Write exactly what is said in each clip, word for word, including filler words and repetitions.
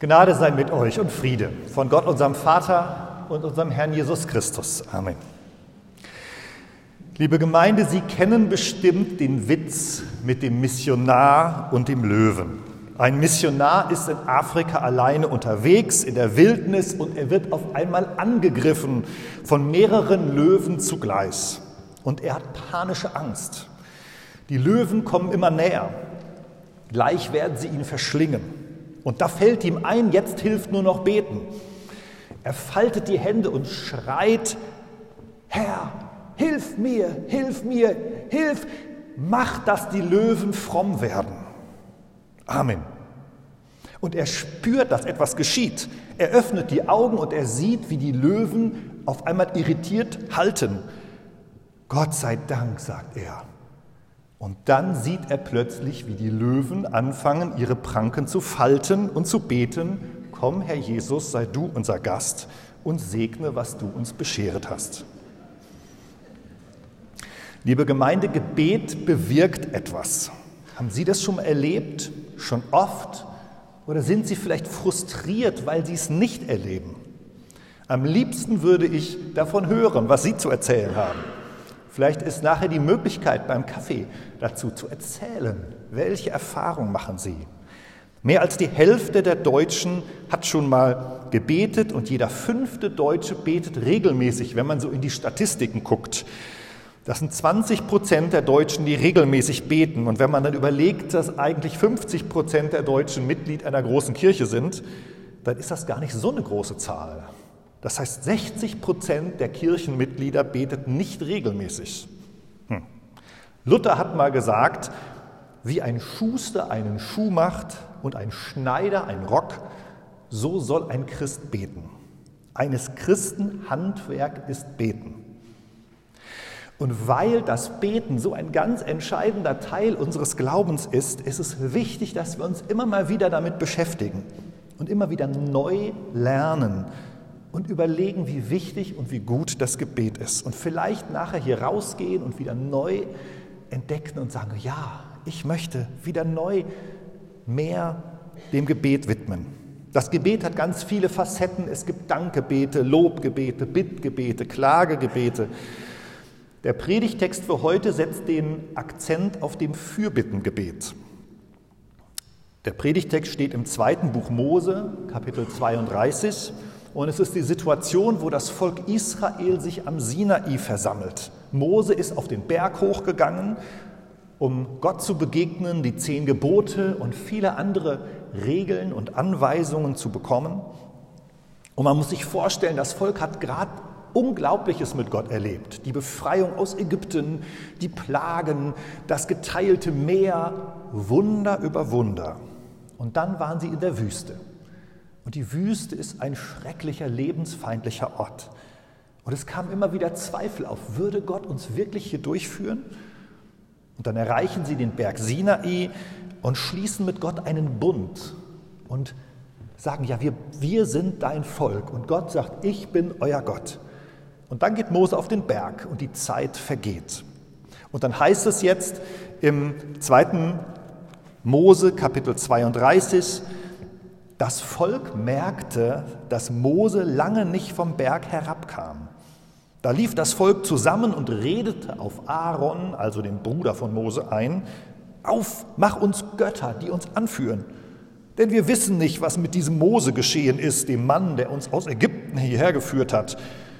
Gnade sei mit euch und Friede von Gott, unserem Vater und unserem Herrn Jesus Christus. Amen. Liebe Gemeinde, Sie kennen bestimmt den Witz mit dem Missionar und dem Löwen. Ein Missionar ist in Afrika alleine unterwegs, in der Wildnis, und er wird auf einmal angegriffen von mehreren Löwen zugleich. Und er hat panische Angst. Die Löwen kommen immer näher. Gleich werden sie ihn verschlingen. Und da fällt ihm ein, jetzt hilft nur noch beten. Er faltet die Hände und schreit: Herr, hilf mir, hilf mir, hilf, mach, dass die Löwen fromm werden. Amen. Und er spürt, dass etwas geschieht. Er öffnet die Augen und er sieht, wie die Löwen auf einmal irritiert halten. Gott sei Dank, sagt er. Und dann sieht er plötzlich, wie die Löwen anfangen, ihre Pranken zu falten und zu beten: Komm, Herr Jesus, sei du unser Gast und segne, was du uns bescheret hast. Liebe Gemeinde, Gebet bewirkt etwas. Haben Sie das schon erlebt? Schon oft? Oder sind Sie vielleicht frustriert, weil Sie es nicht erleben? Am liebsten würde ich davon hören, was Sie zu erzählen haben. Vielleicht ist nachher die Möglichkeit beim Kaffee dazu zu erzählen, welche Erfahrungen machen Sie. Mehr als die Hälfte der Deutschen hat schon mal gebetet und jeder fünfte Deutsche betet regelmäßig, wenn man so in die Statistiken guckt. Das sind zwanzig Prozent der Deutschen, die regelmäßig beten. Und wenn man dann überlegt, dass eigentlich fünfzig Prozent der Deutschen Mitglied einer großen Kirche sind, dann ist das gar nicht so eine große Zahl. Das heißt, sechzig Prozent der Kirchenmitglieder beteten nicht regelmäßig. Hm. Luther hat mal gesagt, wie ein Schuster einen Schuh macht und ein Schneider einen Rock, so soll ein Christ beten. Eines Christen Handwerk ist Beten. Und weil das Beten so ein ganz entscheidender Teil unseres Glaubens ist, ist es wichtig, dass wir uns immer mal wieder damit beschäftigen und immer wieder neu lernen und überlegen, wie wichtig und wie gut das Gebet ist. Und vielleicht nachher hier rausgehen und wieder neu entdecken und sagen: Ja, ich möchte wieder neu mehr dem Gebet widmen. Das Gebet hat ganz viele Facetten. Es gibt Dankgebete, Lobgebete, Bittgebete, Klagegebete. Der Predigtext für heute setzt den Akzent auf dem Fürbittengebet. Der Predigtext steht im zweiten Buch Mose, Kapitel zweiunddreißig. Und es ist die Situation, wo das Volk Israel sich am Sinai versammelt. Mose ist auf den Berg hochgegangen, um Gott zu begegnen, die zehn Gebote und viele andere Regeln und Anweisungen zu bekommen. Und man muss sich vorstellen, das Volk hat gerade Unglaubliches mit Gott erlebt. Die Befreiung aus Ägypten, die Plagen, das geteilte Meer, Wunder über Wunder. Und dann waren sie in der Wüste. Und die Wüste ist ein schrecklicher, lebensfeindlicher Ort. Und es kamen immer wieder Zweifel auf: Würde Gott uns wirklich hier durchführen? Und dann erreichen sie den Berg Sinai und schließen mit Gott einen Bund und sagen: Ja, wir, wir sind dein Volk. Und Gott sagt: Ich bin euer Gott. Und dann geht Mose auf den Berg und die Zeit vergeht. Und dann heißt es jetzt im zweiten Mose, Kapitel zweiunddreißig, das Volk merkte, dass Mose lange nicht vom Berg herabkam. Da lief das Volk zusammen und redete auf Aaron, also den Bruder von Mose, ein: Auf, mach uns Götter, die uns anführen. Denn wir wissen nicht, was mit diesem Mose geschehen ist, dem Mann, der uns aus Ägypten hierher geführt hat.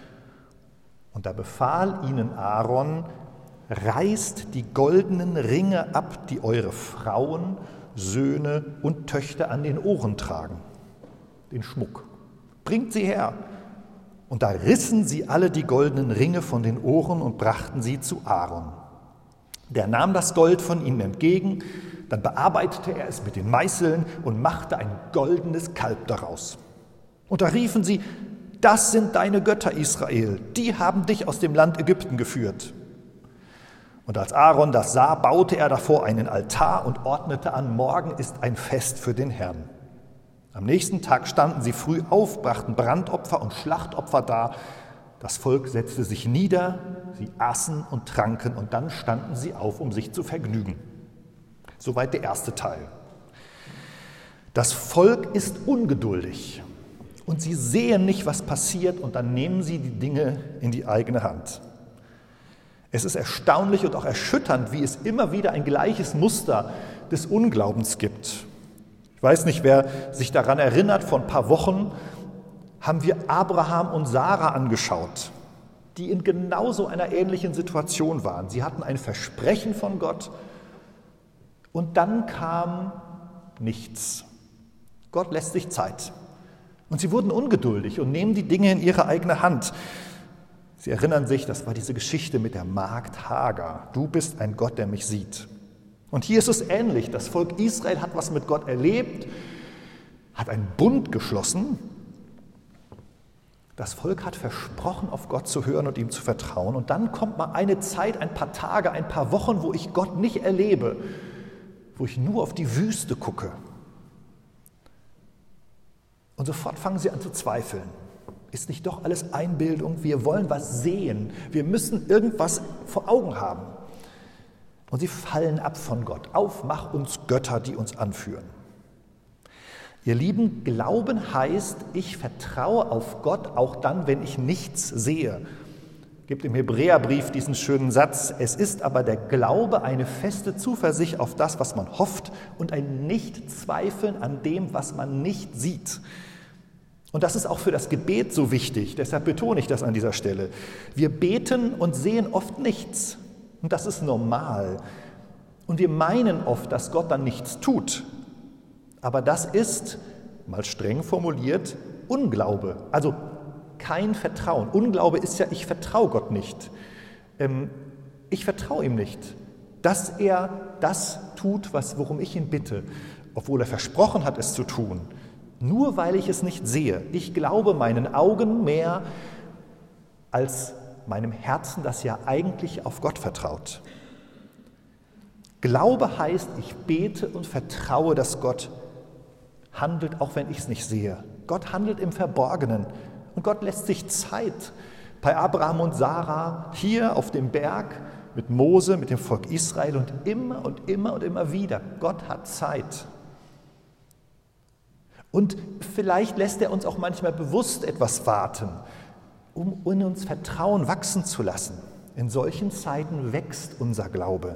Und da befahl ihnen Aaron: Reißt die goldenen Ringe ab, die eure Frauen, Söhne und Töchter an den Ohren tragen, den Schmuck. Bringt sie her. Und da rissen sie alle die goldenen Ringe von den Ohren und brachten sie zu Aaron. Der nahm das Gold von ihnen entgegen, dann bearbeitete er es mit den Meißeln und machte ein goldenes Kalb daraus. Und da riefen sie: Das sind deine Götter, Israel, die haben dich aus dem Land Ägypten geführt. Und als Aaron das sah, baute er davor einen Altar und ordnete an: Morgen ist ein Fest für den Herrn. Am nächsten Tag standen sie früh auf, brachten Brandopfer und Schlachtopfer dar. Das Volk setzte sich nieder, sie aßen und tranken und dann standen sie auf, um sich zu vergnügen. Soweit der erste Teil. Das Volk ist ungeduldig und sie sehen nicht, was passiert, und dann nehmen sie die Dinge in die eigene Hand. Es ist erstaunlich und auch erschütternd, wie es immer wieder ein gleiches Muster des Unglaubens gibt. Ich weiß nicht, wer sich daran erinnert, vor ein paar Wochen haben wir Abraham und Sarah angeschaut, die in genauso einer ähnlichen Situation waren. Sie hatten ein Versprechen von Gott und dann kam nichts. Gott lässt sich Zeit. Und sie wurden ungeduldig und nehmen die Dinge in ihre eigene Hand. Sie erinnern sich, das war diese Geschichte mit der Magd Hagar. Du bist ein Gott, der mich sieht. Und hier ist es ähnlich. Das Volk Israel hat was mit Gott erlebt, hat einen Bund geschlossen. Das Volk hat versprochen, auf Gott zu hören und ihm zu vertrauen. Und dann kommt mal eine Zeit, ein paar Tage, ein paar Wochen, wo ich Gott nicht erlebe, wo ich nur auf die Wüste gucke. Und sofort fangen sie an zu zweifeln. Ist nicht doch alles Einbildung? Wir wollen was sehen. Wir müssen irgendwas vor Augen haben. Und sie fallen ab von Gott. Auf, mach uns Götter, die uns anführen. Ihr Lieben, Glauben heißt, ich vertraue auf Gott, auch dann, wenn ich nichts sehe. Es gibt im Hebräerbrief diesen schönen Satz: Es ist aber der Glaube eine feste Zuversicht auf das, was man hofft, und ein Nichtzweifeln an dem, was man nicht sieht. Und das ist auch für das Gebet so wichtig, deshalb betone ich das an dieser Stelle. Wir beten und sehen oft nichts, und das ist normal. Und wir meinen oft, dass Gott dann nichts tut. Aber das ist, mal streng formuliert, Unglaube, also kein Vertrauen. Unglaube ist ja, ich vertraue Gott nicht. Ähm, ich vertraue ihm nicht, dass er das tut, was, worum ich ihn bitte, obwohl er versprochen hat, es zu tun. Nur weil ich es nicht sehe. Ich glaube meinen Augen mehr als meinem Herzen, das ja eigentlich auf Gott vertraut. Glaube heißt, ich bete und vertraue, dass Gott handelt, auch wenn ich es nicht sehe. Gott handelt im Verborgenen und Gott lässt sich Zeit. Bei Abraham und Sarah, hier auf dem Berg, mit Mose, mit dem Volk Israel und immer und immer und immer wieder. Gott hat Zeit. Und vielleicht lässt er uns auch manchmal bewusst etwas warten, um in uns Vertrauen wachsen zu lassen. In solchen Zeiten wächst unser Glaube.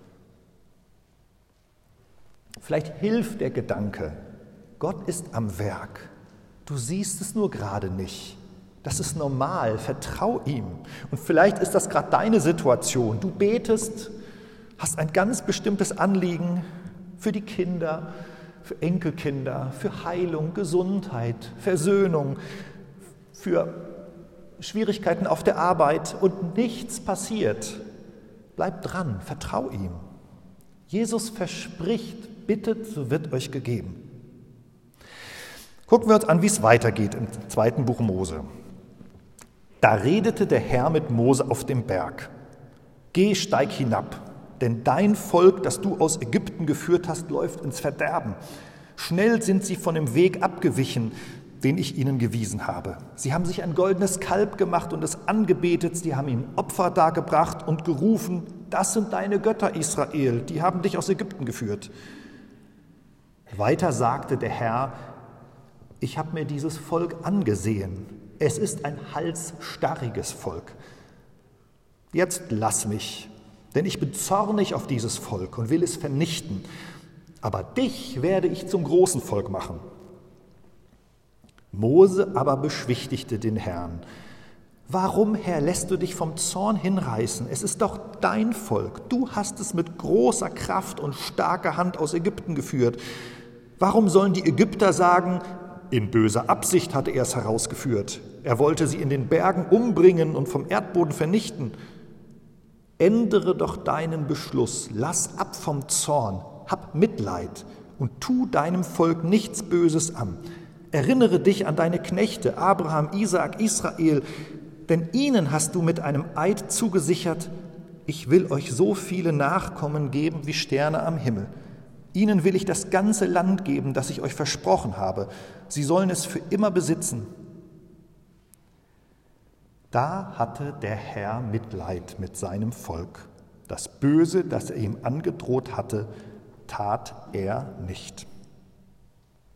Vielleicht hilft der Gedanke, Gott ist am Werk. Du siehst es nur gerade nicht. Das ist normal, vertrau ihm. Und vielleicht ist das gerade deine Situation. Du betest, hast ein ganz bestimmtes Anliegen für die Kinder, für Enkelkinder, für Heilung, Gesundheit, Versöhnung, für Schwierigkeiten auf der Arbeit und nichts passiert. Bleib dran, vertrau ihm. Jesus verspricht, bittet, so wird euch gegeben. Gucken wir uns an, wie es weitergeht im zweiten Buch Mose. Da redete der Herr mit Mose auf dem Berg. Geh, steig hinab, denn dein Volk, das du aus Ägypten geführt hast, läuft ins Verderben. Schnell sind sie von dem Weg abgewichen, den ich ihnen gewiesen habe. Sie haben sich ein goldenes Kalb gemacht und es angebetet, sie haben ihm Opfer dargebracht und gerufen, das sind deine Götter, Israel, die haben dich aus Ägypten geführt. Weiter sagte der Herr, ich habe mir dieses Volk angesehen. Es ist ein halsstarriges Volk. Jetzt lass mich, denn ich bin zornig auf dieses Volk und will es vernichten. Aber dich werde ich zum großen Volk machen. Mose aber beschwichtigte den Herrn. Warum, Herr, lässt du dich vom Zorn hinreißen? Es ist doch dein Volk. Du hast es mit großer Kraft und starker Hand aus Ägypten geführt. Warum sollen die Ägypter sagen, in böser Absicht hatte er es herausgeführt. Er wollte sie in den Bergen umbringen und vom Erdboden vernichten. Ändere doch deinen Beschluss, lass ab vom Zorn, hab Mitleid und tu deinem Volk nichts Böses an. Erinnere dich an deine Knechte, Abraham, Isaak, Israel, denn ihnen hast du mit einem Eid zugesichert, ich will euch so viele Nachkommen geben wie Sterne am Himmel. Ihnen will ich das ganze Land geben, das ich euch versprochen habe. Sie sollen es für immer besitzen. Da hatte der Herr Mitleid mit seinem Volk. Das Böse, das er ihm angedroht hatte, tat er nicht.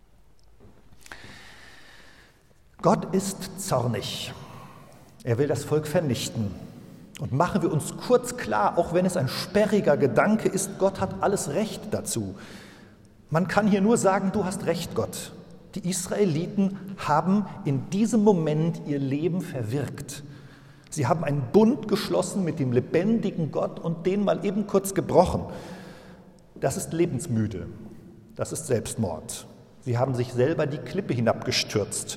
Gott ist zornig. Er will das Volk vernichten. Und machen wir uns kurz klar, auch wenn es ein sperriger Gedanke ist, Gott hat alles Recht dazu. Man kann hier nur sagen, du hast recht, Gott. Die Israeliten haben in diesem Moment ihr Leben verwirkt. Sie haben einen Bund geschlossen mit dem lebendigen Gott und den mal eben kurz gebrochen. Das ist lebensmüde. Das ist Selbstmord. Sie haben sich selber die Klippe hinabgestürzt.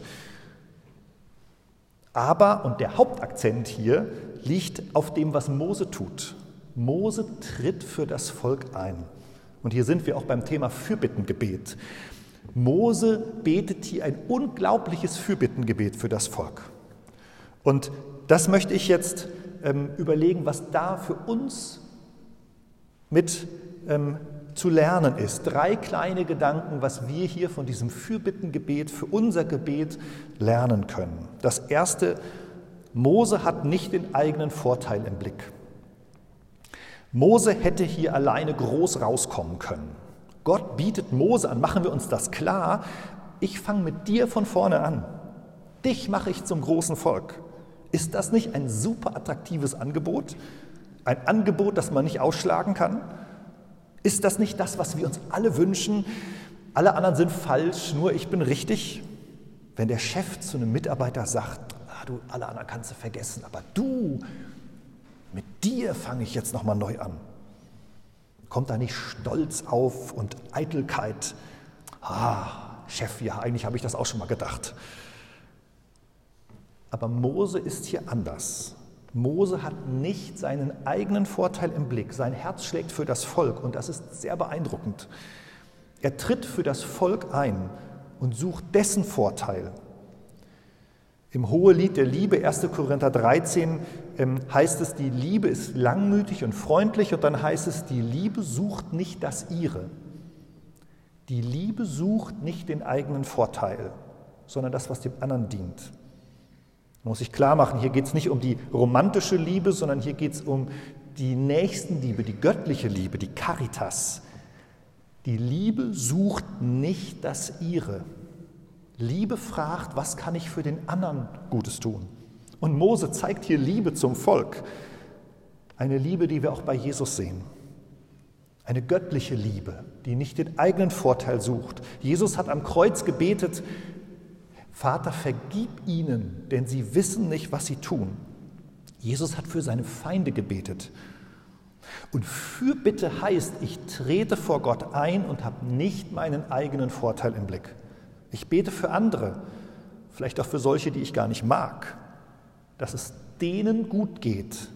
Aber, und der Hauptakzent hier, liegt auf dem, was Mose tut. Mose tritt für das Volk ein. Und hier sind wir auch beim Thema Fürbittengebet. Mose betet hier ein unglaubliches Fürbittengebet für das Volk. Und das möchte ich jetzt ähm, überlegen, was da für uns mit ähm, zu lernen ist. Drei kleine Gedanken, was wir hier von diesem Fürbittengebet für unser Gebet lernen können. Das erste, Mose hat nicht den eigenen Vorteil im Blick. Mose hätte hier alleine groß rauskommen können. Gott bietet Mose an, machen wir uns das klar, ich fange mit dir von vorne an. Dich mache ich zum großen Volk. Ist das nicht ein super attraktives Angebot? Ein Angebot, das man nicht ausschlagen kann? Ist das nicht das, was wir uns alle wünschen? Alle anderen sind falsch, nur ich bin richtig? Wenn der Chef zu einem Mitarbeiter sagt, ah, du, alle anderen kannst du vergessen, aber du, mit dir fange ich jetzt nochmal neu an. Kommt da nicht Stolz auf und Eitelkeit? Ah, Chef, ja, eigentlich habe ich das auch schon mal gedacht. Aber Mose ist hier anders. Mose hat nicht seinen eigenen Vorteil im Blick. Sein Herz schlägt für das Volk und das ist sehr beeindruckend. Er tritt für das Volk ein und sucht dessen Vorteil. Im Hohelied der Liebe, erster Korinther dreizehn, ähm, heißt es, die Liebe ist langmütig und freundlich und dann heißt es, die Liebe sucht nicht das ihre. Die Liebe sucht nicht den eigenen Vorteil, sondern das, was dem anderen dient. Man muss sich klar machen, hier geht es nicht um die romantische Liebe, sondern hier geht es um die Nächstenliebe, die göttliche Liebe, die Caritas. Die Liebe sucht nicht das ihre. Liebe fragt, was kann ich für den anderen Gutes tun? Und Mose zeigt hier Liebe zum Volk. Eine Liebe, die wir auch bei Jesus sehen. Eine göttliche Liebe, die nicht den eigenen Vorteil sucht. Jesus hat am Kreuz gebetet, Vater, vergib ihnen, denn sie wissen nicht, was sie tun. Jesus hat für seine Feinde gebetet. Und Fürbitte heißt, ich trete vor Gott ein und habe nicht meinen eigenen Vorteil im Blick. Ich bete für andere, vielleicht auch für solche, die ich gar nicht mag, dass es denen gut geht.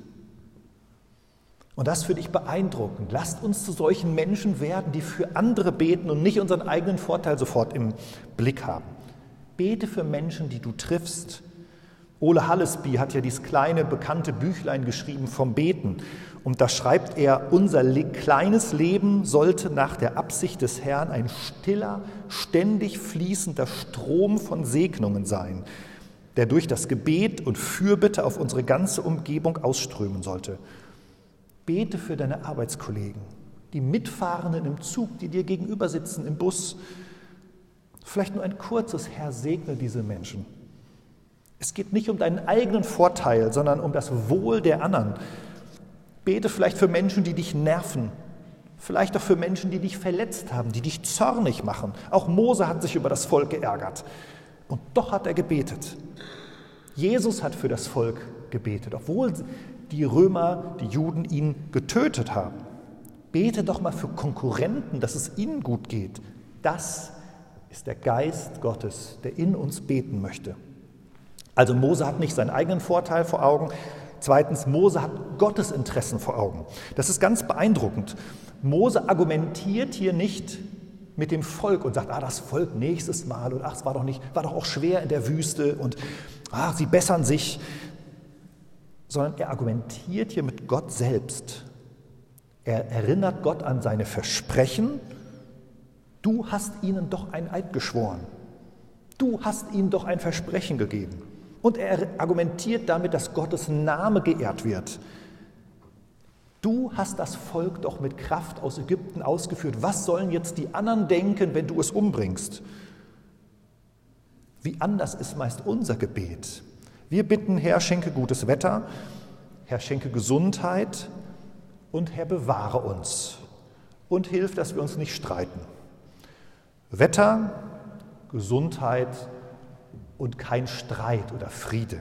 Und das finde ich beeindruckend. Lasst uns zu solchen Menschen werden, die für andere beten und nicht unseren eigenen Vorteil sofort im Blick haben. Bete für Menschen, die du triffst. Ole Hallesby hat ja dieses kleine, bekannte Büchlein geschrieben vom Beten. Und da schreibt er, unser kleines Leben sollte nach der Absicht des Herrn ein stiller, ständig fließender Strom von Segnungen sein, der durch das Gebet und Fürbitte auf unsere ganze Umgebung ausströmen sollte. Bete für deine Arbeitskollegen, die Mitfahrenden im Zug, die dir gegenüber sitzen, im Bus. Vielleicht nur ein kurzes Herr, segne diese Menschen. Es geht nicht um deinen eigenen Vorteil, sondern um das Wohl der anderen. Bete vielleicht für Menschen, die dich nerven, vielleicht auch für Menschen, die dich verletzt haben, die dich zornig machen. Auch Mose hat sich über das Volk geärgert und doch hat er gebetet. Jesus hat für das Volk gebetet, obwohl die Römer, die Juden ihn getötet haben. Bete doch mal für Konkurrenten, dass es ihnen gut geht. Das ist der Geist Gottes, der in uns beten möchte. Also Mose hat nicht seinen eigenen Vorteil vor Augen. Zweitens, Mose hat Gottes Interessen vor Augen. Das ist ganz beeindruckend. Mose argumentiert hier nicht mit dem Volk und sagt, ah, das Volk nächstes Mal und ach, es war doch nicht, war doch auch schwer in der Wüste und ah, sie bessern sich, sondern er argumentiert hier mit Gott selbst. Er erinnert Gott an seine Versprechen. Du hast ihnen doch ein Eid geschworen. Du hast ihnen doch ein Versprechen gegeben. Und er argumentiert damit, dass Gottes Name geehrt wird. Du hast das Volk doch mit Kraft aus Ägypten ausgeführt. Was sollen jetzt die anderen denken, wenn du es umbringst? Wie anders ist meist unser Gebet? Wir bitten, Herr, schenke gutes Wetter, Herr, schenke Gesundheit und Herr, bewahre uns und hilf, dass wir uns nicht streiten. Wetter, Gesundheit und kein Streit oder Friede.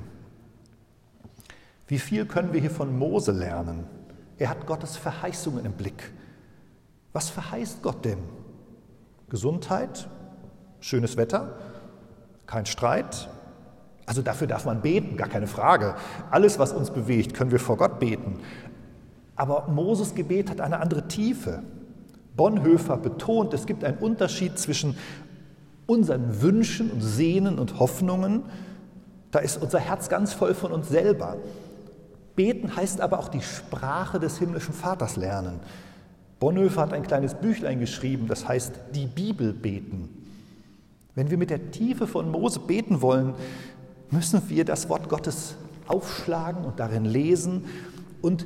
Wie viel können wir hier von Mose lernen? Er hat Gottes Verheißungen im Blick. Was verheißt Gott denn? Gesundheit, schönes Wetter, kein Streit. Also dafür darf man beten, gar keine Frage. Alles, was uns bewegt, können wir vor Gott beten. Aber Moses Gebet hat eine andere Tiefe. Bonhoeffer betont, es gibt einen Unterschied zwischen unseren Wünschen und Sehnen und Hoffnungen. Da ist unser Herz ganz voll von uns selber. Beten heißt aber auch die Sprache des himmlischen Vaters lernen. Bonhoeffer hat ein kleines Büchlein geschrieben, das heißt die Bibel beten. Wenn wir mit der Tiefe von Mose beten wollen, müssen wir das Wort Gottes aufschlagen und darin lesen und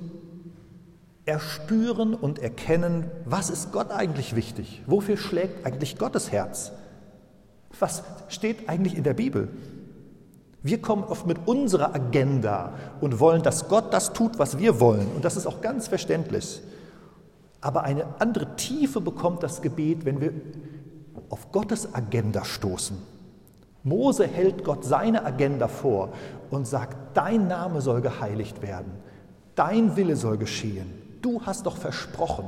erspüren und erkennen, was ist Gott eigentlich wichtig? Wofür schlägt eigentlich Gottes Herz? Was steht eigentlich in der Bibel? Wir kommen oft mit unserer Agenda und wollen, dass Gott das tut, was wir wollen. Und das ist auch ganz verständlich. Aber eine andere Tiefe bekommt das Gebet, wenn wir auf Gottes Agenda stoßen. Mose hält Gott seine Agenda vor und sagt, dein Name soll geheiligt werden, dein Wille soll geschehen, du hast doch versprochen.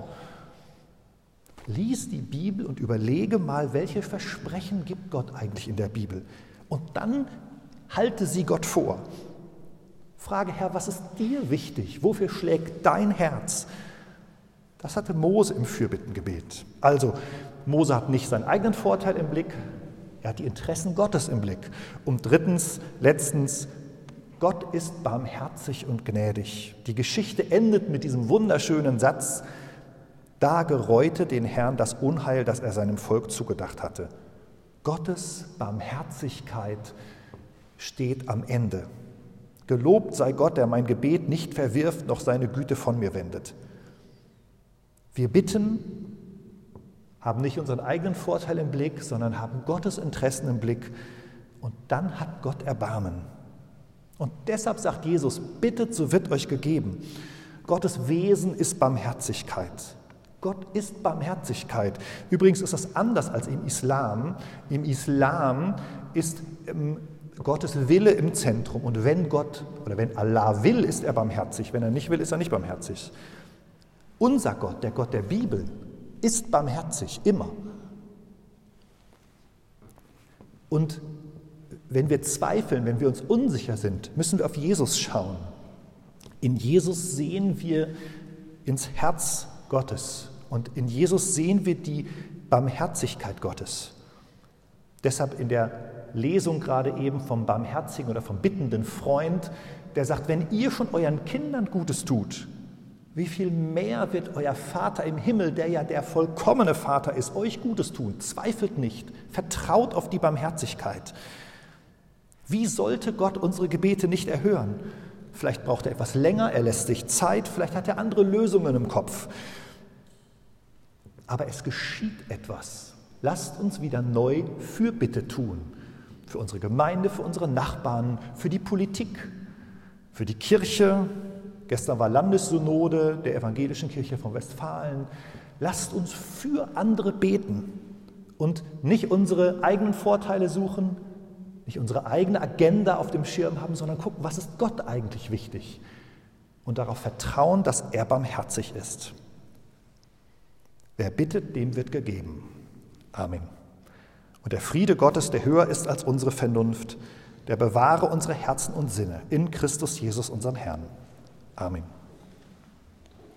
Lies die Bibel und überlege mal, welche Versprechen gibt Gott eigentlich in der Bibel. Und dann halte sie Gott vor. Frage, Herr, was ist dir wichtig? Wofür schlägt dein Herz? Das hatte Mose im Fürbittengebet. Also, Mose hat nicht seinen eigenen Vorteil im Blick, er hat die Interessen Gottes im Blick. Und drittens, letztens, Gott ist barmherzig und gnädig. Die Geschichte endet mit diesem wunderschönen Satz, da gereute den Herrn das Unheil, das er seinem Volk zugedacht hatte. Gottes Barmherzigkeit steht am Ende. Gelobt sei Gott, der mein Gebet nicht verwirft, noch seine Güte von mir wendet. Wir bitten, haben nicht unseren eigenen Vorteil im Blick, sondern haben Gottes Interessen im Blick. Und dann hat Gott Erbarmen. Und deshalb sagt Jesus, bittet, so wird euch gegeben. Gottes Wesen ist Barmherzigkeit. Gott ist Barmherzigkeit. Übrigens ist das anders als im Islam. Im Islam ist ähm, Gottes Wille im Zentrum. Und wenn Gott oder wenn Allah will, ist er barmherzig. Wenn er nicht will, ist er nicht barmherzig. Unser Gott, der Gott der Bibel, ist barmherzig, immer. Und wenn wir zweifeln, wenn wir uns unsicher sind, müssen wir auf Jesus schauen. In Jesus sehen wir ins Herz Gottes und in Jesus sehen wir die Barmherzigkeit Gottes. Deshalb in der Lesung gerade eben vom barmherzigen oder vom bittenden Freund, der sagt, wenn ihr schon euren Kindern Gutes tut, wie viel mehr wird euer Vater im Himmel, der ja der vollkommene Vater ist, euch Gutes tun? Zweifelt nicht, vertraut auf die Barmherzigkeit. Wie sollte Gott unsere Gebete nicht erhören? Vielleicht braucht er etwas länger, er lässt sich Zeit, vielleicht hat er andere Lösungen im Kopf. Aber es geschieht etwas. Lasst uns wieder neu Fürbitte tun. Für unsere Gemeinde, für unsere Nachbarn, für die Politik, für die Kirche. Gestern war Landessynode der Evangelischen Kirche von Westfalen. Lasst uns für andere beten und nicht unsere eigenen Vorteile suchen, nicht unsere eigene Agenda auf dem Schirm haben, sondern gucken, was ist Gott eigentlich wichtig? Und darauf vertrauen, dass er barmherzig ist. Wer bittet, dem wird gegeben. Amen. Und der Friede Gottes, der höher ist als unsere Vernunft, der bewahre unsere Herzen und Sinne in Christus Jesus, unserem Herrn. Amen.